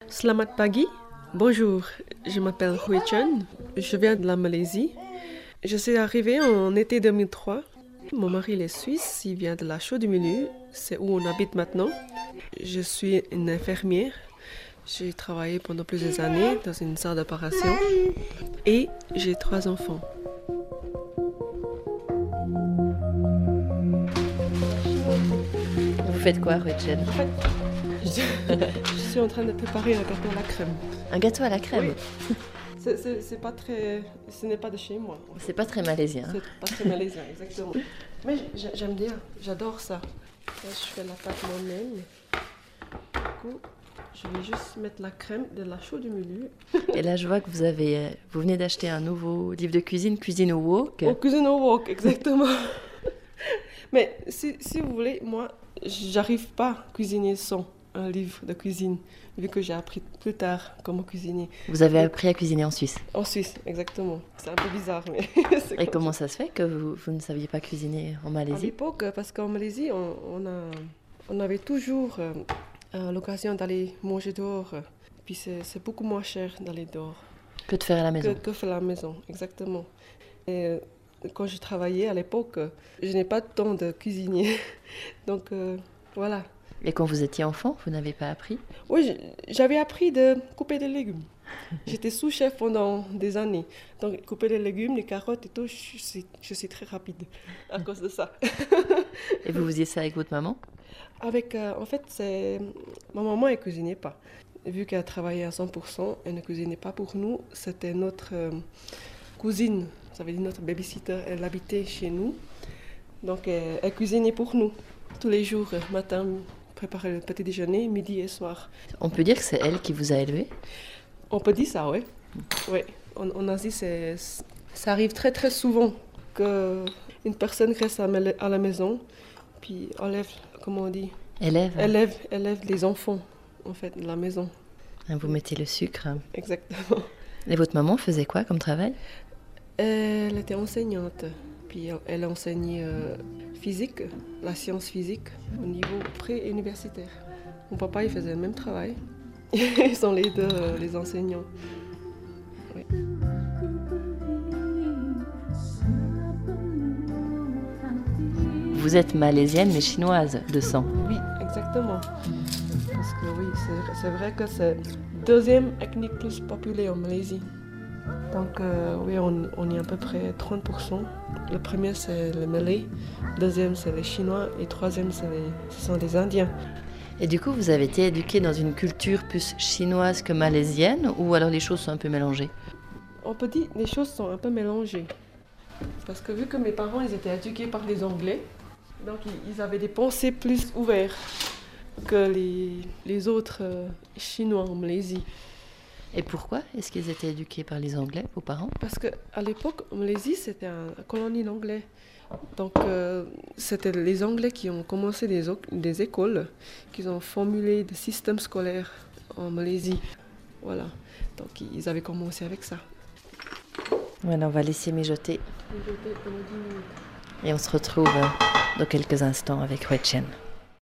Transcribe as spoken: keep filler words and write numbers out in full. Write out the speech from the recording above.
Selamat pagi, bonjour, je m'appelle Hui Chen, je viens de la Malaisie. Je suis arrivée en été deux mille trois. Mon mari il est suisse, il vient de la Chaux du Milieu, c'est où on habite maintenant. Je suis une infirmière, j'ai travaillé pendant plusieurs années dans une salle d'opération et j'ai trois enfants. Vous faites quoi, Hui Chen? En fait, je, je suis en train de préparer un gâteau à la crème. Un gâteau à la crème? Oui. C'est, c'est, c'est pas très... Ce n'est pas de chez moi. C'est pas très malaisien. C'est pas très malaisien, exactement. Mais j'aime bien, j'adore ça. Là, je fais la pâte moi-même. Du coup, je vais juste mettre la crème de la Chaux du Milieu. Et là, je vois que vous avez, vous venez d'acheter un nouveau livre de cuisine, Cuisine au Wok. Oh, cuisine au wok, exactement. Mais si, si vous voulez, moi, j'arrive pas à cuisiner sans un livre de cuisine, vu que j'ai appris plus tard comment cuisiner. Vous avez appris à cuisiner en Suisse? En Suisse, exactement. C'est un peu bizarre, mais c'est Et comme comment ça se fait que vous, vous ne saviez pas cuisiner en À Malaisie? l'époque, parce qu'en Malaisie, on, on, a, on avait toujours euh, euh, l'occasion d'aller manger dehors. Puis c'est, c'est beaucoup moins cher d'aller dehors Que de faire à la maison? que, que faire à la maison, exactement. Et euh, quand je travaillais à l'époque, euh, je n'ai pas de temps de cuisiner. Donc euh, voilà. Et quand vous étiez enfant, vous n'avez pas appris? Oui, je- j'avais appris de couper des légumes. J'étais sous-chef pendant des années. Donc couper des légumes, les carottes et tout, je suis, je suis très rapide à cause de ça. Et vous faisiez ça avec votre maman? Avec, euh, en fait, c'est... ma maman, elle cuisinait pas. Vu qu'elle travaillait à cent pour cent, elle ne cuisinait pas pour nous. C'était notre euh, cousine, ça veut dire notre babysitter. Elle habitait chez nous. Donc, elle, elle cuisinait pour nous. Tous les jours, euh, matin, préparer le petit déjeuner, midi et soir. On peut dire que c'est elle qui vous a élevé? On peut dire ça, oui. Oui. En, en Asie, c'est, ça arrive très, très souvent qu'une personne reste à la à la maison, puis enlève, comment on dit, Élève? élève, élève les enfants, en fait, de la maison. Vous mettez le sucre. Exactement. Et votre maman faisait quoi comme travail? Elle était enseignante, puis elle enseignait euh, physique, la science physique, au niveau pré-universitaire. Mon papa, il faisait le même travail. Ils sont les deux, euh, les enseignants. Oui. Vous êtes malaisienne mais chinoise de sang. Oui, exactement. Parce que oui, c'est, c'est vrai que c'est la deuxième ethnie plus populaire en Malaisie. Donc euh, oui, on, on est à peu près trente pour cent. Le premier, c'est les Malais. Le deuxième, c'est les Chinois. Et le troisième, c'est les, ce sont les Indiens. Et du coup, vous avez été éduquée dans une culture plus chinoise que malaisienne, ou alors les choses sont un peu mélangées? On peut dire que les choses sont un peu mélangées. Parce que vu que mes parents, ils étaient éduqués par les Anglais, donc ils, ils avaient des pensées plus ouvertes que les, les autres euh, Chinois en Malaisie. Et pourquoi est-ce qu'ils étaient éduqués par les Anglais, vos parents? Parce qu'à l'époque, en Malaisie, c'était une colonie d'Anglais. Donc, euh, c'était les Anglais qui ont commencé des, o- des écoles, qui ont formulé des systèmes scolaires en Malaisie. Voilà. Donc, ils avaient commencé avec ça. Voilà, on va laisser mijoter. Et on se retrouve euh, dans quelques instants avec Hui Chen.